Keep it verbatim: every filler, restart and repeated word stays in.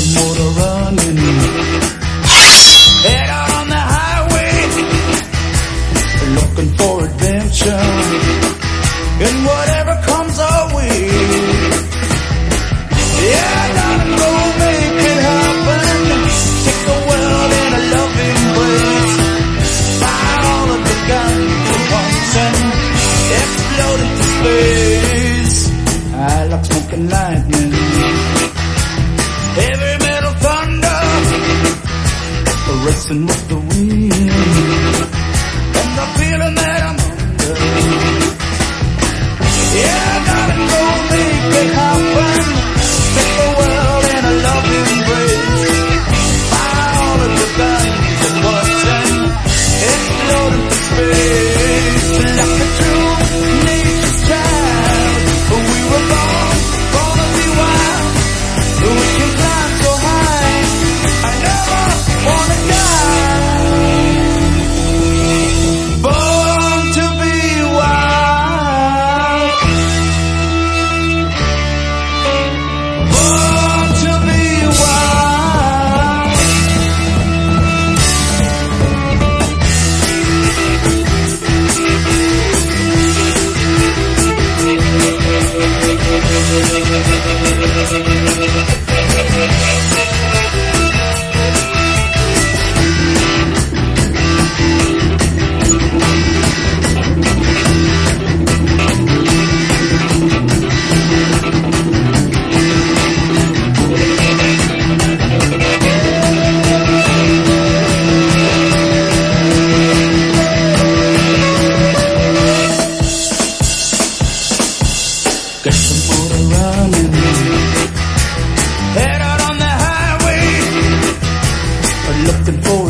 some motor running. Head out on the highway, looking for adventure, and whatever comes our way. Yeah, gotta go make it happen. Take the world in a loving embrace. Fire all of the guns at once and explode into space. I like smoking lightning, heavy metal thunder, racing with the wind, and the feeling that I'm under. Yeah, I gotta go make it happen. Take the world in a loving embrace. Fire all of the guns at once and explode into space. Like a true nature's child, we were born, born to be wild. We can climb so high, I never wanna die. Born to be wild. Born to be wild. Get some motor running. Head out on the highway, looking for